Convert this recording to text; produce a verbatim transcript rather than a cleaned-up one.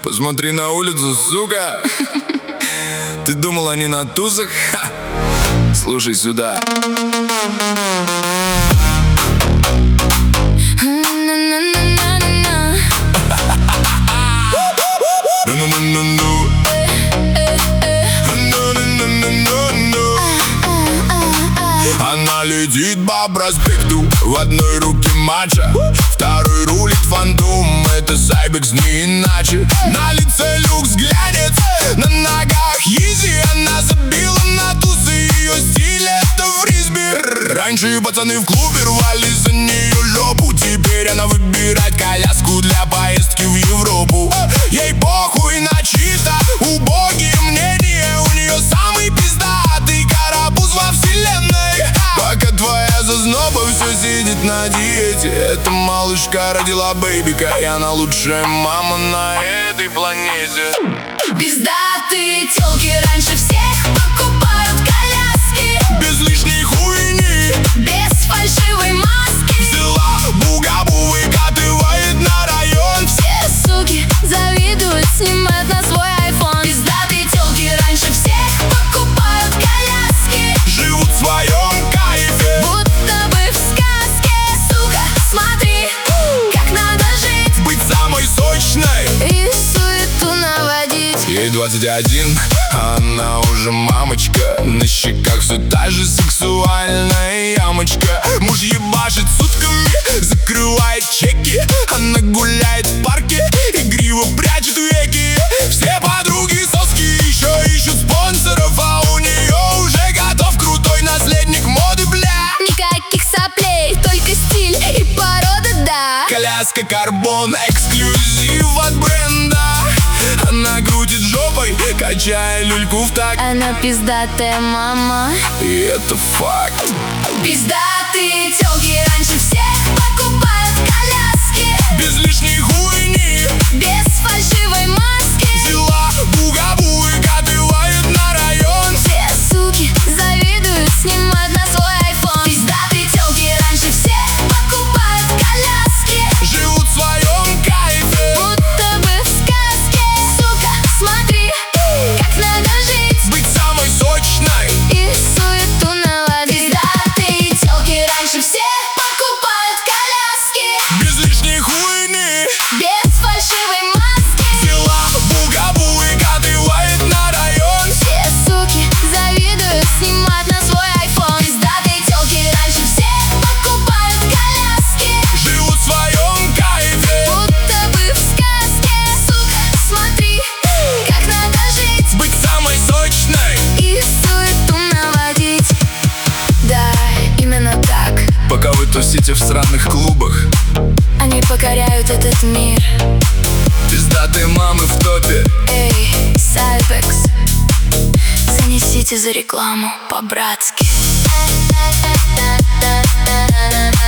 Посмотри на улицу, сука. Ты думал, они на тусах? Ха. Слушай сюда. Она летит по проспекту, в одной руке матча, второй рулит фантом, это Сайбекс не иначе. На лице люкс глянец, на ногах Изи. Она забила на тусы, ее стиль это фрисби. Раньше пацаны в клубе рвали за нее жопу, теперь она выбирает коляску для поездки в Европу. Ей похуй на чисто убогие мнения, у нее самый пиздатый карапуз во вселенной. Пока твоя зазноба все сидит на диете, эта малышка родила бэйбика, и она лучшая мама на этой планете. Пиздатые тёлки раньше всех покупают коляски, без лишней хуйни, без фальшивой маски. Взяла бугабу, выкатывает на район. Все суки завидуют, снимают на свой айфон. Пиздатые тёлки раньше всех покупают коляски, живут в своем кайфе, будто бы в сказке. Сука, смотри, как надо жить, быть самой сочной и суету наводить. Ей двадцать один, а она уже мамочка, на щеках все та же сексуальная ямочка. Муж ебашит сутками, закрывает чеки, она гуляет в парке, игриво прячет веки. Все подруги соски еще ищут спонсоров, а у нее уже готов крутой наследник моды, бля. Никаких соплей, только стиль и порода, да. Коляска карбон, эксклюзив от бренда. Она крутит жопой, качая люльку в такт. Она пиздатая мама, и это факт. пиздатые тёлки раньше всех покупают коляски, без лишней хуйни, без фальшивой маски. взяла бугабу, выкатывает на район. Все суки завидуют, снимают на свой айфон. Пиздатые тёлки раньше всех покупают коляски, живут в своем кайфе, будто бы в сказке. Сука, смотри, как надо жить, быть самой сочной и суету наводить. Пиздатые тёлки раньше всех покупают коляски, без лишней хуйни, без фальшивой маски. взяла бугабу, выкатывает на район. Все суки завидуют, снимают на свой айфон. Пиздатые тёлки раньше всех покупают коляски, живут в своем кайфе, будто бы в сказке. Сука, смотри, как надо жить, быть самой сочной. и суету наводить. Да, именно так. Пока вы тусите в странных клубах, Они покоряют этот мир. пиздатые мамы в топе. Эй, Сайбекс, занесите за рекламу по-братски.